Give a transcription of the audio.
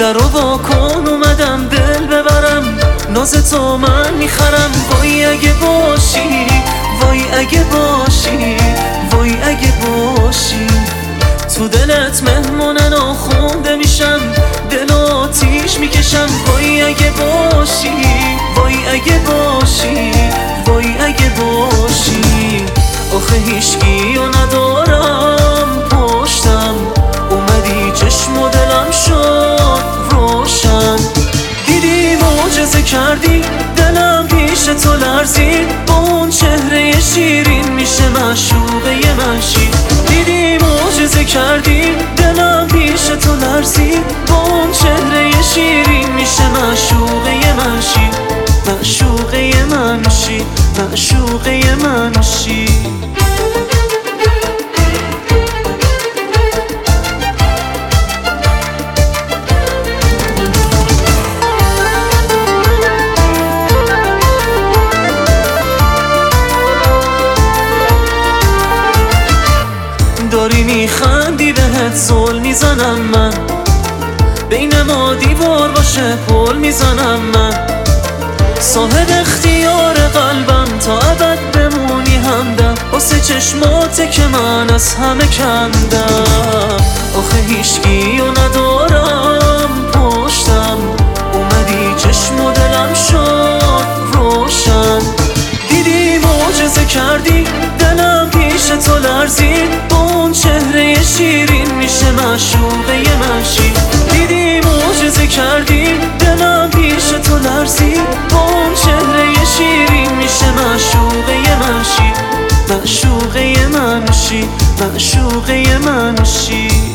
در رو وا کن اومدم دل ببرم، ناز تو من میخرم. وای اگه باشی، وای اگه باشی، وای اگه باشی. تو دلت مهمون ناخونده میشم، دل آتیش میکشم. وای اگه باشی، وای اگه باشی، وای اگه باشی. آخه هیچکیو ندارم پشتم، اومدی چشم و دلم شد روشن. دیدی معجزه کردی، دلم پیش تو لرزید. با اون چهره شیرین میشه معشوقه من شی. دیدی معجزه کردی، دلم پیش تو لرزید. با اون چهره شیرین میشه معشوقه من شی. معشوقه من شی، معشوقه من شی. داری میخندی بهت زل میزنم من، بین ما دیوار باشه پل میزنم من. صاحب اختیار قلبم تا ابد بمونی همدم، واسه چشماته که من از همه کندم. آخه هیچکیو ندارم پشتم، اومدی چشم و دلم شد روشن. دیدی معجزه کردی، دلم پیش تو لرزید. با اون چهره شیرین میشه معشوقه من شی. دیدی معجزه کردی، دلم پیش تو لرزید. با اون چهره شیرین میشه معشوقه من شی. معشوقه من شی، معشوقه من شی.